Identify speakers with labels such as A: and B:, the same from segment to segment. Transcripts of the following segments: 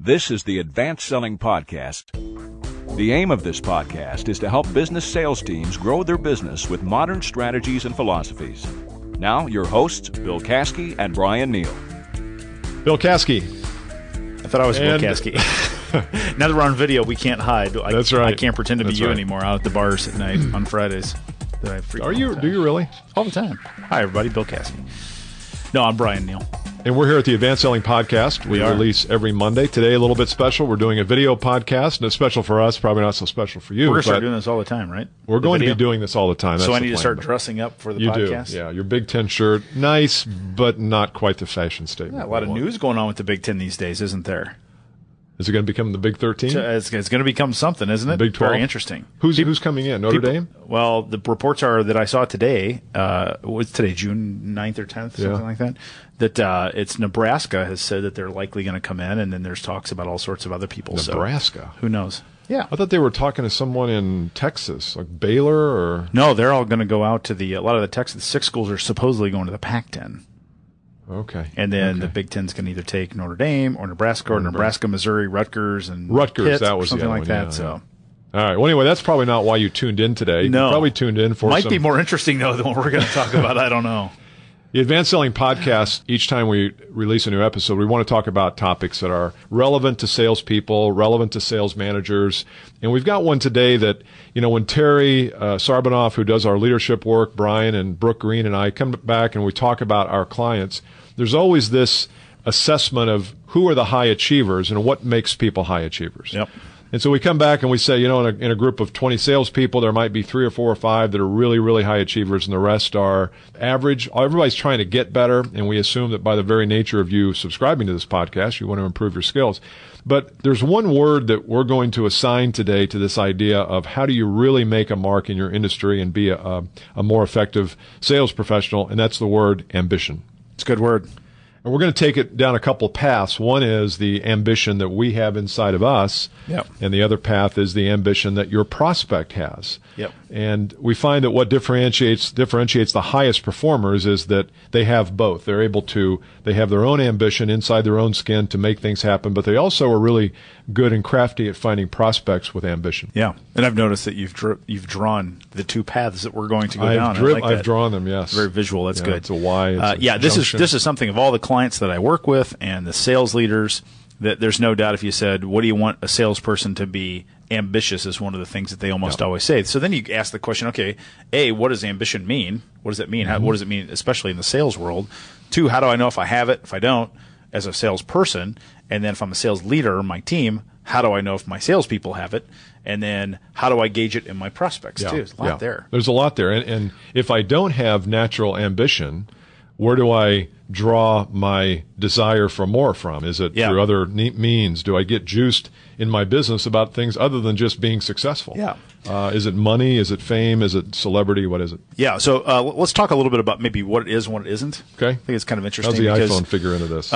A: This is the Advanced Selling Podcast. The aim of this podcast is to help business sales teams grow their business with modern strategies and philosophies. Now, your hosts, Bill Caskey and Brian Neal.
B: Bill Caskey.
C: I thought I was Bill Caskey. Now that we're on video, we can't hide.
B: That's right.
C: I can't pretend to be you anymore out at the bars at night on Fridays.
B: Are you? Do you really?
C: All the time. Hi, everybody. Bill Caskey. No, I'm Brian Neal.
B: And we're here at the Advanced Selling Podcast. We release every Monday. Today, a little bit special. We're doing a video podcast, and it's special for us, probably not so special for you.
C: We're going to start doing this all the time, right?
B: We're going to be doing this all the time.
C: So I need to start dressing up for the podcast?
B: You do, yeah. Your Big Ten shirt, nice, but not quite the fashion statement.
C: Yeah, a lot of news going on with the Big Ten these days, isn't there?
B: Is it going to become the Big 13?
C: It's going to become something, isn't it?
B: The Big 12?
C: Very interesting.
B: Who's coming in? Notre Dame?
C: Well, the reports are that I saw today, what's today, June 9th or 10th, something like that, that it's Nebraska has said that they're likely going to come in, and then there's talks about all sorts of other people.
B: Nebraska?
C: So, who knows? Yeah.
B: I thought they were talking to someone in Texas, like Baylor or...
C: No, they're all going to go out to a lot of the Texas 6 schools are supposedly going to the Pac-10.
B: Okay.
C: And then the Big Ten's can either take Notre Dame or Nebraska, Missouri, Rutgers, and
B: Pitt,
C: that was
B: something
C: like that. So,
B: all right. Well, anyway, that's probably not why you tuned in today.
C: No,
B: you probably tuned in for
C: might be more interesting though than what we're going to talk about. I don't know.
B: The Advanced Selling Podcast, each time we release a new episode, we want to talk about topics that are relevant to salespeople, relevant to sales managers. And we've got one today that, when Terry Sarbanoff, who does our leadership work, Brian and Brooke Green and I come back and we talk about our clients, there's always this assessment of who are the high achievers and what makes people high achievers.
C: Yep.
B: And so we come back and we say, in a group of 20 salespeople, there might be 3 or 4 or 5 that are really, really high achievers, and the rest are average. Everybody's trying to get better, and we assume that by the very nature of you subscribing to this podcast, you want to improve your skills. But there's one word that we're going to assign today to this idea of how do you really make a mark in your industry and be a more effective sales professional, and that's the word ambition.
C: It's a good word.
B: And we're going to take it down a couple of paths. One is the ambition that we have inside of us.
C: Yep.
B: And the other path is the ambition that your prospect has.
C: Yep.
B: And we find that what differentiates the highest performers is that they have both. They have their own ambition inside their own skin to make things happen, but they also are really good and crafty at finding prospects with ambition.
C: Yeah. And I've noticed that you've drawn the two paths that we're going to go down.
B: I've drawn them, yes.
C: Very visual. That's good.
B: It's a Y.
C: This is something of all the clients that I work with and the sales leaders that there's no doubt if you said, what do you want a salesperson to be? Ambitious is one of the things that they almost always say. So then you ask the question, okay, A, what does ambition mean? What does it mean? What does it mean, especially in the sales world? 2, how do I know if I have it, if I don't, as a salesperson? And then if I'm a sales leader on my team, how do I know if my salespeople have it? And then how do I gauge it in my prospects, too? There's a lot there.
B: There's a lot there. And if I don't have natural ambition, where do I draw my desire for more from? Is it through other means? Do I get juiced in my business about things other than just being successful?
C: Yeah.
B: Is it money? Is it fame? Is it celebrity? What is it?
C: Yeah. So let's talk a little bit about maybe what it is and what it isn't.
B: Okay.
C: I think it's kind of interesting.
B: How's the iPhone figure into this?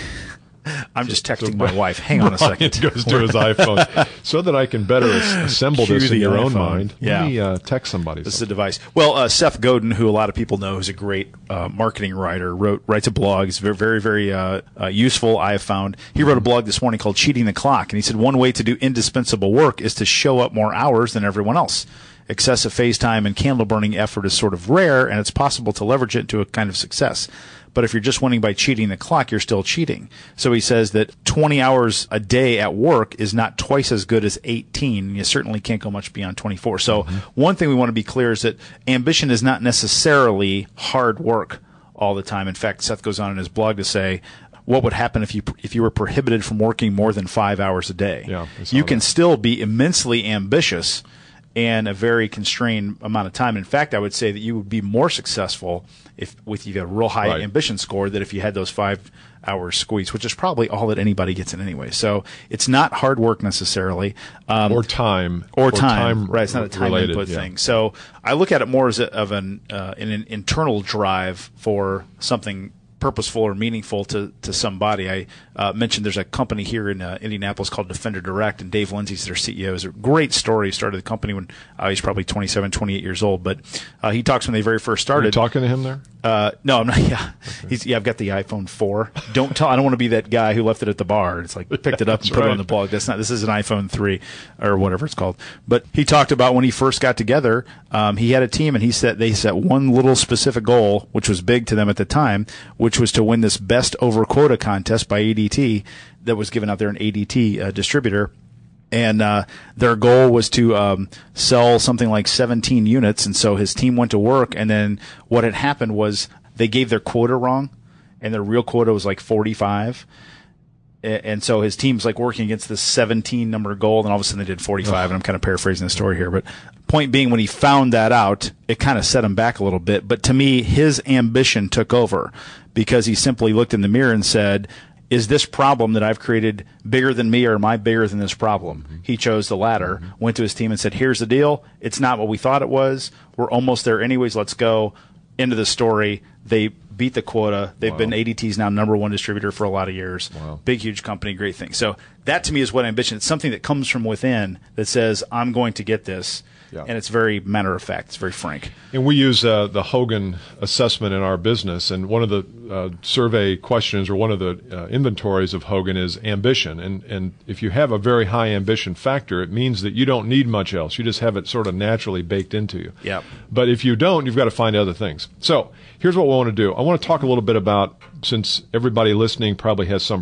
C: I'm just texting my wife. Hang on a second.
B: Brian goes to his iPhone so that I can better assemble this in your own mind.
C: Yeah.
B: Let me text somebody.
C: This is a device. Well, Seth Godin, who a lot of people know is a great marketing writer, writes a blog. He's very, very useful, I have found. He wrote a blog this morning called Cheating the Clock, and he said one way to do indispensable work is to show up more hours than everyone else. Excessive face time and candle-burning effort is sort of rare, and it's possible to leverage it into a kind of success. But if you're just winning by cheating the clock, you're still cheating. So he says that 20 hours a day at work is not twice as good as 18. You certainly can't go much beyond 24. So one thing we want to be clear is that ambition is not necessarily hard work all the time. In fact, Seth goes on in his blog to say, what would happen if you were prohibited from working more than 5 hours a day?
B: Yeah,
C: you can still be immensely ambitious in a very constrained amount of time. In fact, I would say that you would be more successful if you got a real high ambition score than if you had those 5 hours squeeze, which is probably all that anybody gets in anyway. So it's not hard work necessarily.
B: Or time.
C: Right. It's not a time
B: related,
C: input thing. So I look at it more as an internal drive for something purposeful or meaningful to somebody. I mentioned there's a company here in Indianapolis called Defender Direct, and Dave Lindsay's their CEO. It's a great story. He started the company when he's probably 27, 28 years old, but he talks when they very first started.
B: Are you talking to him there?
C: No, I'm not. Yeah, I've got the iPhone 4. Don't tell. I don't want to be that guy who left it at the bar. It's like picked it up and put it on the blog. That's not. This is an iPhone 3 or whatever it's called. But he talked about when he first got together. He had a team, and they set one little specific goal, which was big to them at the time, which was to win this best over quota contest by ADT that was given out there, an ADT distributor. And their goal was to sell something like 17 units. And so his team went to work. And then what had happened was they gave their quota wrong, and their real quota was like 45. And so his team's like working against this 17 number goal. And all of a sudden they did 45. And I'm kind of paraphrasing the story here. But point being, when he found that out, it kind of set him back a little bit. But to me, his ambition took over because he simply looked in the mirror and said, is this problem that I've created bigger than me, or am I bigger than this problem? Mm-hmm. He chose the latter, went to his team and said, here's the deal. It's not what we thought it was. We're almost there anyways. Let's go. Into the story. They beat the quota. They've been ADT's now number one distributor for a lot of years.
B: Wow.
C: Big, huge company, great thing. So that to me is what ambition. It's something that comes from within that says, I'm going to get this.
B: Yeah.
C: And it's very matter of fact. It's very frank.
B: And we use the Hogan assessment in our business. And one of the survey questions, or one of the inventories of Hogan, is ambition. And if you have a very high ambition factor, it means that you don't need much else. You just have it sort of naturally baked into you.
C: Yep.
B: But if you don't, you've got to find other things. So here's what we want to do. I want to talk a little bit about, since everybody listening probably has some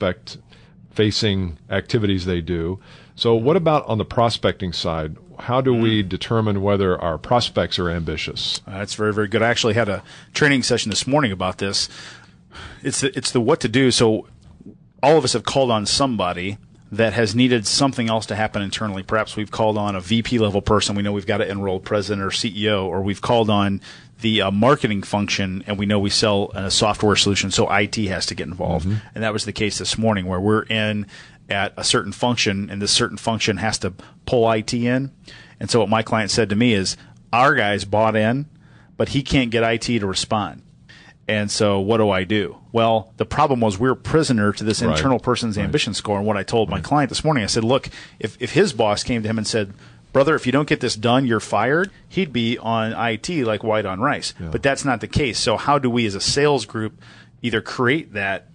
B: prospect-facing activities they do. So what about on the prospecting side? How do we determine whether our prospects are ambitious?
C: That's very, very good. I actually had a training session this morning about this. It's the what to do. So all of us have called on somebody that has needed something else to happen internally. Perhaps we've called on a VP level person. We know we've got to enroll president or CEO, or we've called on the marketing function, and we know we sell a software solution, so IT has to get involved. Mm-hmm. And that was the case this morning, where we're in at a certain function, and this certain function has to pull IT in. And so what my client said to me is, our guys bought in, but he can't get IT to respond. And so what do I do? Well, the problem was we're prisoner to this internal person's ambition score. And what I told my client this morning, I said, look, if his boss came to him and said, brother, if you don't get this done, you're fired, he'd be on IT like white on rice. Yeah. But that's not the case. So how do we as a sales group either create that,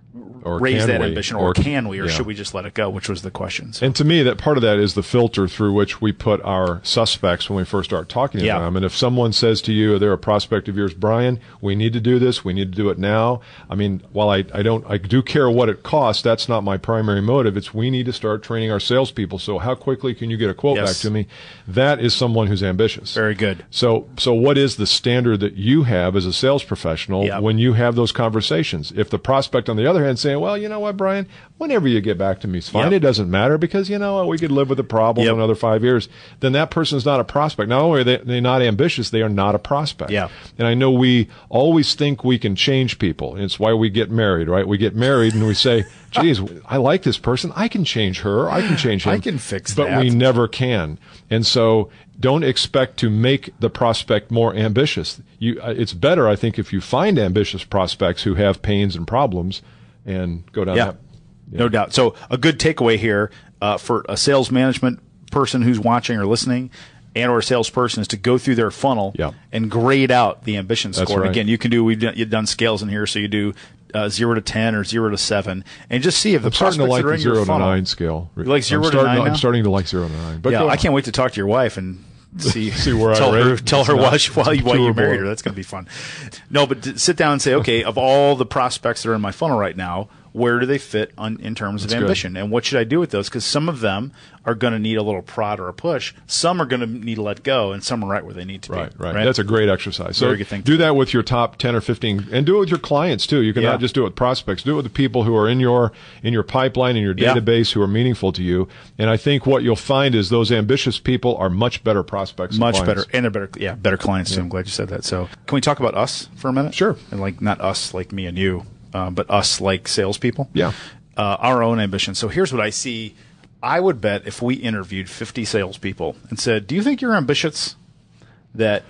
C: or raise that ambition, or can we, or should we just let it go, which was the question. So.
B: And to me, that part of that is the filter through which we put our suspects when we first start talking to them. And if someone says to you, they're a prospect of yours, Brian, we need to do this, we need to do it now. I mean, while I do care what it costs, that's not my primary motive. It's we need to start training our salespeople. So how quickly can you get a quote back to me? That is someone who's ambitious.
C: Very good.
B: So what is the standard that you have as a sales professional when you have those conversations? If the prospect on the other hand saying, well, you know what, Brian, whenever you get back to me, it's fine. It doesn't matter, because, you know, we could live with the problem for another 5 years. Then that person's not a prospect. Not only are they not ambitious, they are not a prospect.
C: Yeah.
B: And I know we always think we can change people. And it's why we get married, right? We get married and we say, geez, I like this person. I can change her. I can change him.
C: I can fix that.
B: But we never can. And so don't expect to make the prospect more ambitious. It's better, I think, if you find ambitious prospects who have pains and problems and go down that. Yeah.
C: No doubt. So a good takeaway here for a sales management person who's watching or listening, and or a salesperson, is to go through their funnel and grade out the ambition score.
B: Right.
C: And again, you can do, you've done scales in here, so you do 0 to 10 or 0 to 7, and just see if the prospects that are in your funnel.
B: I'm starting to like the 0 to 9 scale.
C: You like 0 to 9 now?
B: I'm starting to like 0 to 9. But
C: I can't wait to talk to your wife and see
B: where
C: tell
B: I rate.
C: Tell her why you married her. That's going to be fun. No, but sit down and say, okay, of all the prospects that are in my funnel right now, where do they fit in terms of ambition? And what should I do with those? Because some of them are going to need a little prod or a push. Some are going to need to let go, and some are right where they need to be.
B: Right. That's a great exercise. So
C: Very good thing.
B: Do that with your top 10 or 15, and do it with your clients too. You can not just do it with prospects. Do it with the people who are in your pipeline, in your database, who are meaningful to you. And I think what you'll find is those ambitious people are much better prospects.
C: Much better, and they're better. Better clients too. I'm glad you said that. So can we talk about us for a minute?
B: Sure.
C: And like not us like me and you, but us like salespeople.
B: Yeah.
C: Our own ambition. So here's what I see. I would bet if we interviewed 50 salespeople and said, do you think you're ambitious? That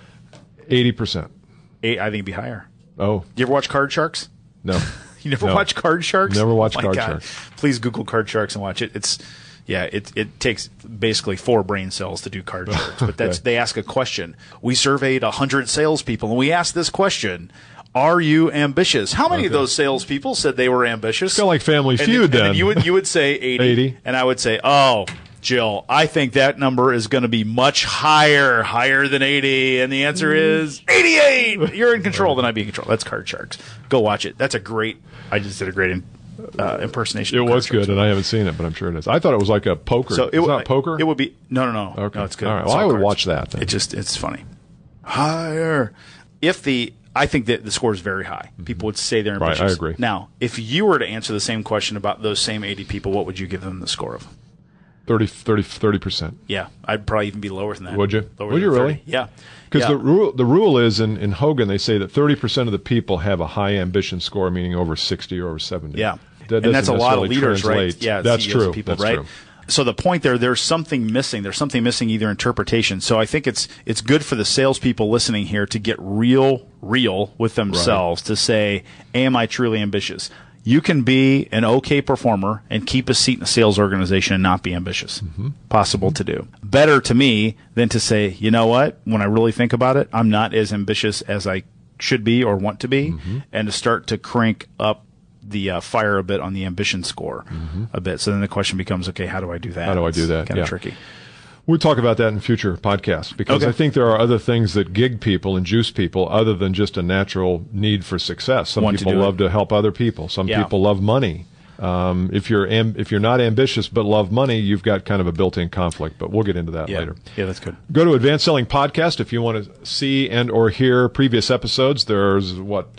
B: 80%.
C: I think it'd be higher.
B: Oh.
C: You ever watch Card Sharks?
B: No.
C: You never watch Card Sharks?
B: Never watched Card
C: God.
B: Sharks.
C: Please Google Card Sharks and watch it. Yeah, it takes basically 4 brain cells to do card sharks. But
B: Okay.
C: they ask a question. We surveyed 100 salespeople, and we asked this question: are you ambitious? How many of those salespeople said they were ambitious?
B: It's kind of like Family
C: And
B: Feud
C: then
B: then.
C: you would say 80,
B: 80.
C: and I would say, oh, Jill, I think that number is going to be much higher than 80, and the answer is 88. You're in control, then I'd be in control. That's Card Sharks. Go watch it. That's a great. I just did a great impersonation.
B: It
C: of Card
B: was
C: Sharks.
B: good, and I haven't seen it, but I'm sure it is. I thought it was like a poker.
C: So
B: It's not poker?
C: It would be no.
B: Okay.
C: No, it's good.
B: All right.
C: It's
B: Well, I
C: all
B: would
C: cards.
B: watch that then.
C: It's funny. Higher. I think that the score is very high. People would say they're
B: Right,
C: ambitious.
B: I agree.
C: Now, if you were to answer the same question about those same 80 people, what would you give them the score of?
B: 30%.
C: Yeah, I'd probably even be lower than that.
B: Would you?
C: Lower
B: Would
C: than
B: you
C: 30.
B: really?
C: Yeah.
B: Because
C: Yeah.
B: the rule is in Hogan, they say that 30% of the people have a high ambition score, meaning over 60 or over 70.
C: Yeah.
B: That
C: And that's a
B: doesn't
C: lot of
B: necessarily
C: leaders, right?
B: translate.
C: Yeah,
B: That's
C: CEOs and
B: true.
C: people,
B: That's
C: right?
B: true.
C: So the point there's something missing. There's something missing either interpretation. So I think it's good for the salespeople listening here to get real with themselves to say, am I truly ambitious? You can be an okay performer and keep a seat in a sales organization and not be ambitious. Possible to do. Better to me than to say, you know what? When I really think about it, I'm not as ambitious as I should be or want to be, and to start to crank up the fire a bit on the ambition score a bit. So then the question becomes, okay, how do I do that?
B: How do I do that?
C: Kind of
B: Yeah.
C: tricky.
B: We'll talk about that in future podcasts because
C: Okay.
B: I think there are other things that gig people and juice people other than just a natural need for success. Some
C: Want to
B: people
C: do
B: love to help other people. Some
C: Yeah.
B: people love money. If you're not ambitious but love money, you've got kind of a built-in conflict. But we'll get into that
C: Yeah.
B: later.
C: Yeah, that's good.
B: Go to Advanced Selling Podcast if you want to see and or hear previous episodes. There's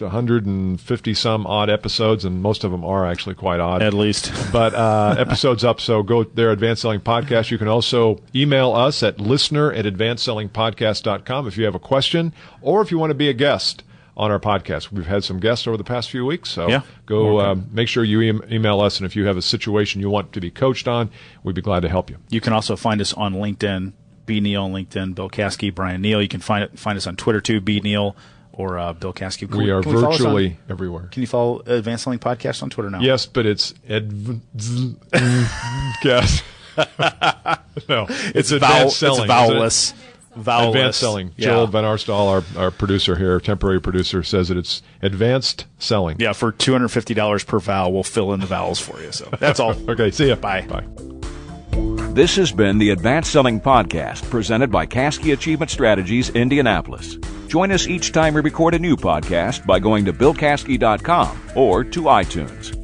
B: 150 some odd episodes, and most of them are actually quite odd.
C: At least.
B: But episodes up, so go there, Advanced Selling Podcast. You can also email us at listener@advancedsellingpodcast.com if you have a question or if you want to be a guest on our podcast. We've had some guests over the past few weeks, so
C: Yeah.
B: go make sure you email us, and if you have a situation you want to be coached on, we'd be glad to help you.
C: You can also find us on LinkedIn, B. Neal on LinkedIn, Bill Caskey, Brian Neal. You can find us on Twitter too, B. Neal or Bill Caskey.
B: We are
C: can follow us on-
B: virtually everywhere.
C: Can you follow Advanced Selling Podcast on Twitter now?
B: Yes, but it's guess. No, it's advanced selling.
C: It's vowelless. Vowelless.
B: Advanced selling.
C: Yeah.
B: Joel Van Arstal, our producer here, temporary producer, says that it's advanced selling.
C: Yeah, for $250 per vowel, we'll fill in the vowels for you. So that's all.
B: Okay, see ya.
C: Bye.
B: Bye.
A: This has been the Advanced Selling Podcast presented by Caskey Achievement Strategies, Indianapolis. Join us each time we record a new podcast by going to BillCaskey.com or to iTunes.